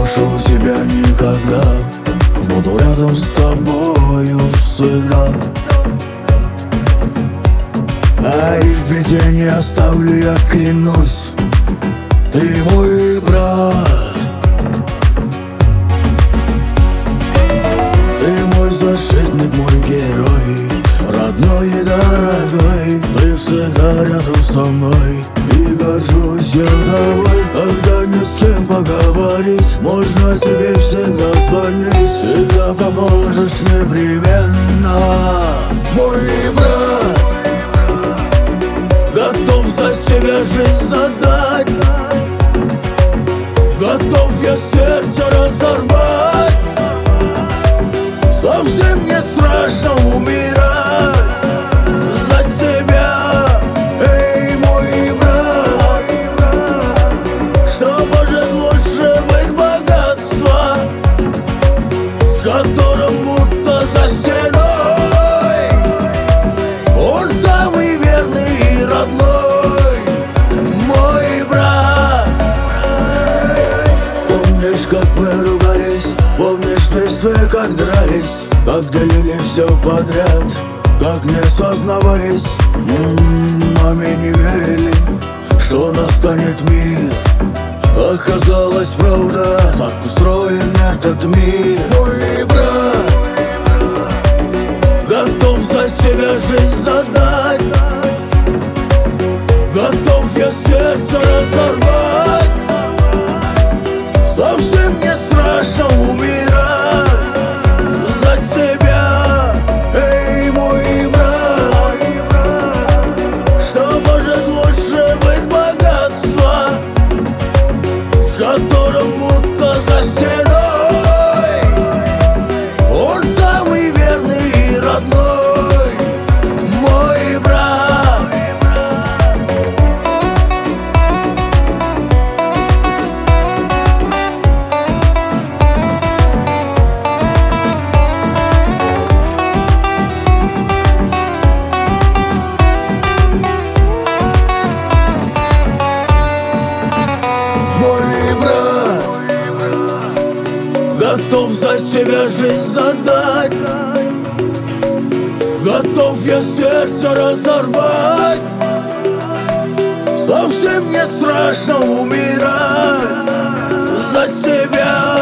брошу тебя никогда, буду рядом с тобою всегда. А и в беде не оставлю, я клянусь, ты мой брат. Ты мой защитник, мой герой, родной и дорогой. Ты всегда рядом со мной, и горжусь я тобой. Когда не с кем поговорить, можно тебе всегда звонить. Всегда поможешь непременно, мой брат. Готов за тебя жизнь задать, готов я сердце разорвать. Совсем не страшно умирать за тебя, эй, мой брат. Что может лучше быть богатства, с которым будто за стеной? Он самый верный и родной, мой брат. Помнишь, как мы ругались? Помнишь чувства, как дрались, как делили все подряд, как не сознавались, маме не верили, что настанет мир. Оказалось, правда, так устроен этот мир. Мой брат, готов за тебя жизнь задать, готов я сердце разорвать. Совсем не страшно умирать за тебя, эй, мой брат. Что может лучше быть богатства, с которым будто за стеной? Он самый верный и родной, мой брат. Готов за тебя жизнь задать, готов я сердце разорвать. Совсем не страшно умирать за тебя.